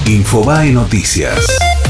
Infobae Noticias.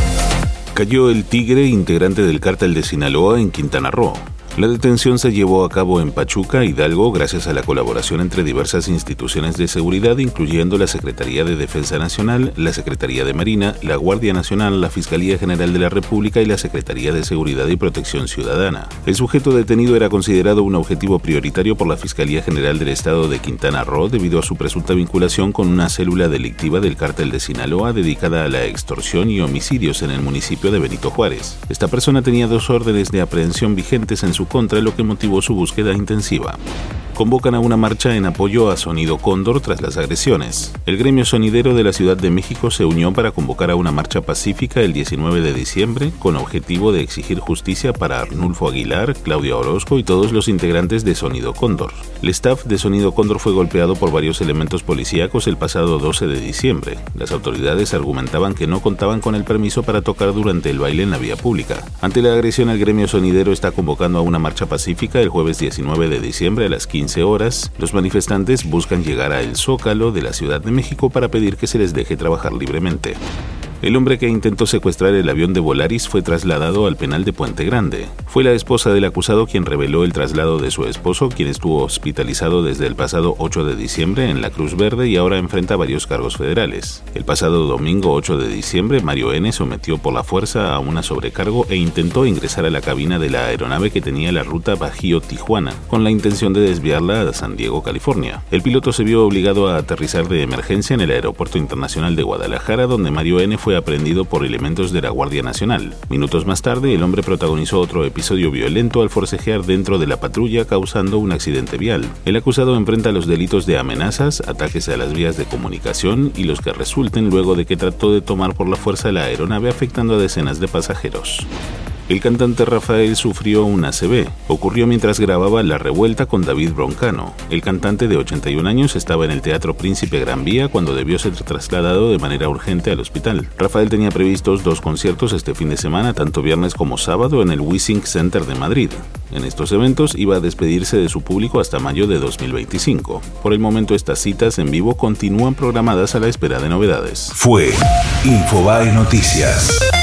Cayó el Tigre, integrante del cártel de Sinaloa en Quintana Roo. La detención se llevó a cabo en Pachuca, Hidalgo, gracias a la colaboración entre diversas instituciones de seguridad, incluyendo la Secretaría de Defensa Nacional, la Secretaría de Marina, la Guardia Nacional, la Fiscalía General de la República y la Secretaría de Seguridad y Protección Ciudadana. El sujeto detenido era considerado un objetivo prioritario por la Fiscalía General del Estado de Quintana Roo debido a su presunta vinculación con una célula delictiva del cártel de Sinaloa dedicada a la extorsión y homicidios en el municipio de Benito Juárez. Esta persona tenía 2 órdenes de aprehensión vigentes en su contra, lo que motivó su búsqueda intensiva. Convocan a una marcha en apoyo a Sonido Cóndor tras las agresiones. El gremio sonidero de la Ciudad de México se unió para convocar a una marcha pacífica el 19 de diciembre con objetivo de exigir justicia para Arnulfo Aguilar, Claudia Orozco y todos los integrantes de Sonido Cóndor. El staff de Sonido Cóndor fue golpeado por varios elementos policíacos el pasado 12 de diciembre. Las autoridades argumentaban que no contaban con el permiso para tocar durante el baile en la vía pública. Ante la agresión, el gremio sonidero está convocando a una marcha pacífica el jueves 19 de diciembre a las 15 horas. Los manifestantes buscan llegar a El Zócalo de la Ciudad de México para pedir que se les deje trabajar libremente. El hombre que intentó secuestrar el avión de Volaris fue trasladado al penal de Puente Grande. Fue la esposa del acusado quien reveló el traslado de su esposo, quien estuvo hospitalizado desde el pasado 8 de diciembre en la Cruz Verde y ahora enfrenta varios cargos federales. El pasado domingo 8 de diciembre, Mario N. sometió por la fuerza a una sobrecargo e intentó ingresar a la cabina de la aeronave que tenía la ruta Bajío-Tijuana, con la intención de desviarla a San Diego, California. El piloto se vio obligado a aterrizar de emergencia en el Aeropuerto Internacional de Guadalajara, donde Mario N. fue aprehendido por elementos de la Guardia Nacional. Minutos más tarde, el hombre protagonizó otro episodio violento al forcejear dentro de la patrulla, causando un accidente vial. El acusado enfrenta los delitos de amenazas, ataques a las vías de comunicación y los que resulten luego de que trató de tomar por la fuerza la aeronave, afectando a decenas de pasajeros. El cantante Rafael sufrió un ACV. Ocurrió mientras grababa La Revuelta con David Broncano. El cantante de 81 años estaba en el Teatro Príncipe Gran Vía cuando debió ser trasladado de manera urgente al hospital. Rafael tenía previstos 2 conciertos este fin de semana, tanto viernes como sábado, en el Wissink Center de Madrid. En estos eventos iba a despedirse de su público hasta mayo de 2025. Por el momento, estas citas en vivo continúan programadas a la espera de novedades. Fue Infobae Noticias.